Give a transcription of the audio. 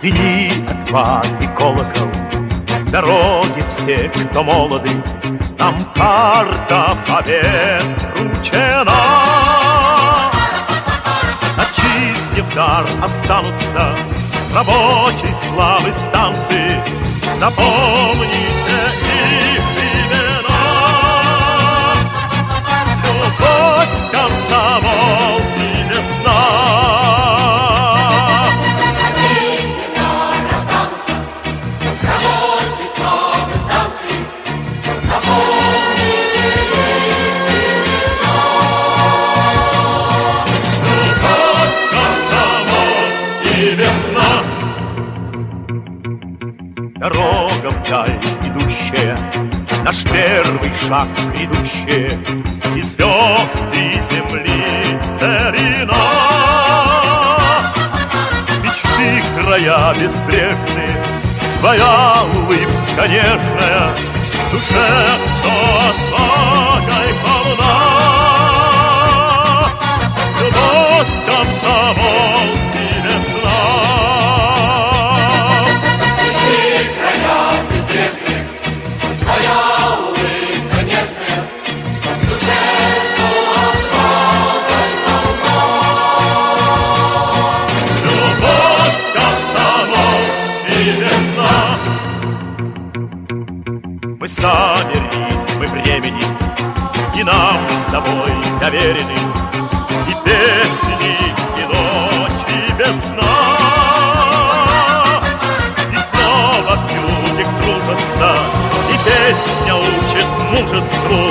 Звени отваги колокол, дороги все, кто молоды, нам карта побед вручена. Отчизне в дар останутся рабочей славы станции. Запомните их имена. Любовь, комсомол и весна. Дорога вдаль идущая, наш первый шаг грядущее, и звезды земли целина. Мечты края безбрежные, твоя улыбка нежная, в душе что отвагой полна. Любовь, комсомол и весна. Мы сами ритмы времени, и нам с тобой доверены и песни, и ночи без сна. И снова в юге кружатся, и песня учит мужеству.